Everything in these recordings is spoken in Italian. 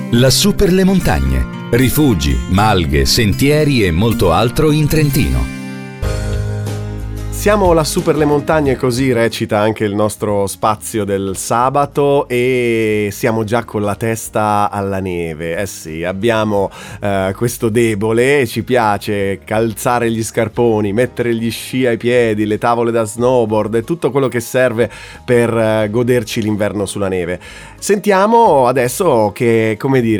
Lassù per le montagne. Rifugi, malghe, sentieri e molto altro in Trentino. Siamo lassù per le montagne, così recita anche il nostro spazio del sabato, e siamo già con la testa alla neve. Eh sì, abbiamo questo debole, ci piace calzare gli scarponi, mettere gli sci ai piedi, le tavole da snowboard e tutto quello che serve per goderci l'inverno sulla neve. Sentiamo adesso che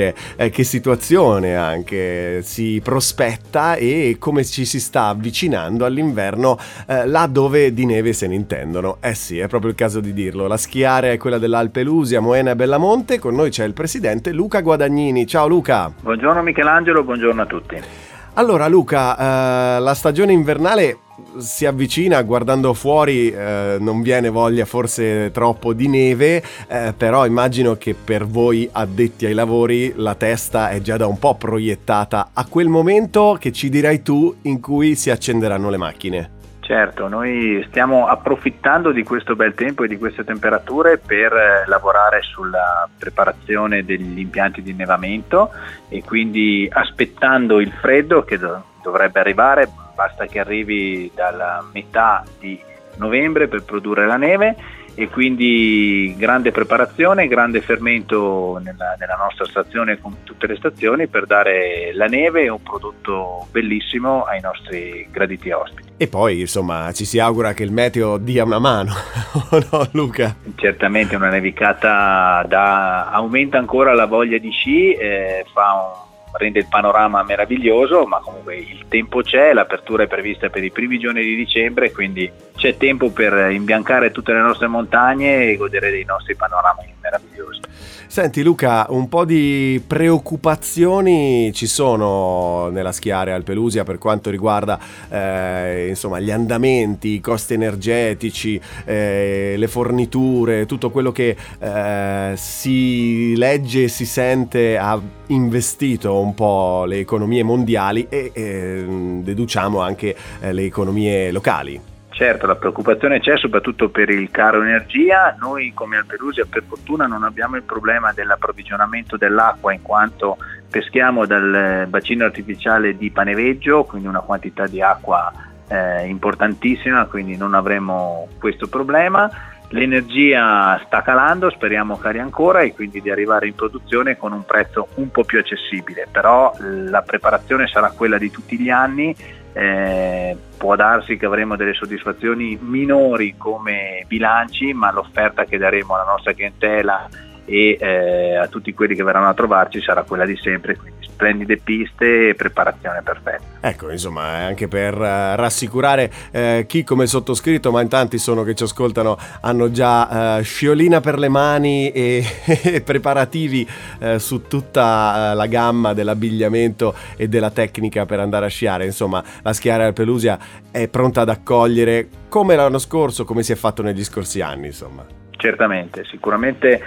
situazione anche si prospetta e come ci si sta avvicinando all'inverno là dove di neve se ne intendono. Eh sì, è proprio il caso di dirlo. La schiarea è quella dell'Alpe Lusia, Moena e Bellamonte. Con noi c'è il presidente Luca Guadagnini. Ciao Luca. Buongiorno Michelangelo, buongiorno a tutti. Allora Luca, la stagione invernale si avvicina, guardando fuori non viene voglia forse troppo di neve, però immagino che per voi addetti ai lavori la testa è già da un po' proiettata a quel momento che ci dirai tu in cui si accenderanno le macchine. Certo, noi stiamo approfittando di questo bel tempo e di queste temperature per lavorare sulla preparazione degli impianti di innevamento, e quindi aspettando il freddo che dovrebbe arrivare. Basta che arrivi dalla metà di novembre per produrre la neve, e quindi grande preparazione, grande fermento nella nostra stazione, come tutte le stazioni, per dare la neve e un prodotto bellissimo ai nostri graditi ospiti. E poi insomma ci si augura che il meteo dia una mano, no Luca? Certamente una nevicata aumenta ancora la voglia di sci, rende il panorama meraviglioso, ma comunque il tempo c'è, l'apertura è prevista per i primi giorni di dicembre, quindi c'è tempo per imbiancare tutte le nostre montagne e godere dei nostri panorami meravigliosi. Senti Luca, un po' di preoccupazioni ci sono nella schiarea Alpe Lusia per quanto riguarda gli andamenti, i costi energetici, le forniture, tutto quello che si legge e si sente ha investito un po' le economie mondiali e deduciamo anche le economie locali. Certo, la preoccupazione c'è soprattutto per il caro energia. Noi come Alpe Lusia per fortuna non abbiamo il problema dell'approvvigionamento dell'acqua, in quanto peschiamo dal bacino artificiale di Paneveggio, quindi una quantità di acqua importantissima, quindi non avremo questo problema. L'energia sta calando, speriamo cali ancora, e quindi di arrivare in produzione con un prezzo un po' più accessibile, però la preparazione sarà quella di tutti gli anni. Può darsi che avremo delle soddisfazioni minori come bilanci, ma l'offerta che daremo alla nostra clientela e a tutti quelli che verranno a trovarci sarà quella di sempre, quindi splendide piste e preparazione perfetta. Ecco, insomma, anche per rassicurare chi come il sottoscritto, ma in tanti sono che ci ascoltano, hanno già sciolina per le mani e preparativi su tutta la gamma dell'abbigliamento e della tecnica per andare a sciare. Insomma, la schiera Alpe Lusia è pronta ad accogliere, come l'anno scorso, come si è fatto negli scorsi anni, insomma. Certamente, sicuramente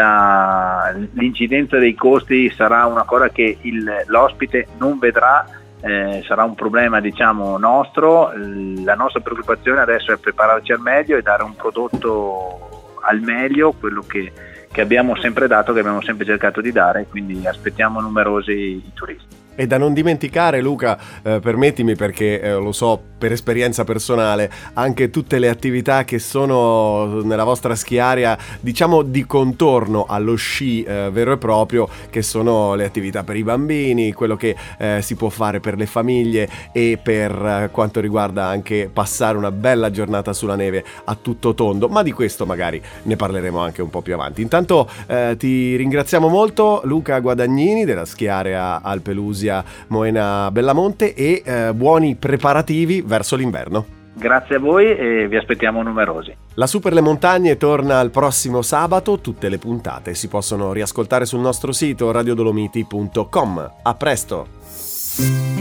l'incidenza dei costi sarà una cosa che l'ospite non vedrà, sarà un problema nostro. La nostra preoccupazione adesso è prepararci al meglio e dare un prodotto al meglio, quello che abbiamo sempre dato, che abbiamo sempre cercato di dare, quindi aspettiamo numerosi i turisti. E da non dimenticare, Luca, permettimi, perché lo so per esperienza personale, anche tutte le attività che sono nella vostra schiaria, diciamo di contorno allo sci vero e proprio, che sono le attività per i bambini, quello che si può fare per le famiglie e per quanto riguarda anche passare una bella giornata sulla neve a tutto tondo, ma di questo magari ne parleremo anche un po' più avanti. Intanto ti ringraziamo molto, Luca Guadagnini della schiaria Alpe Lusia Moena Bellamonte, e buoni preparativi verso l'inverno. Grazie a voi e vi aspettiamo numerosi. Lassù per le montagne torna il prossimo sabato. Tutte le puntate si possono riascoltare sul nostro sito radiodolomiti.com. A presto.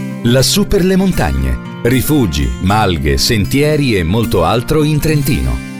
Lassù per le montagne. Rifugi, malghe, sentieri e molto altro in Trentino.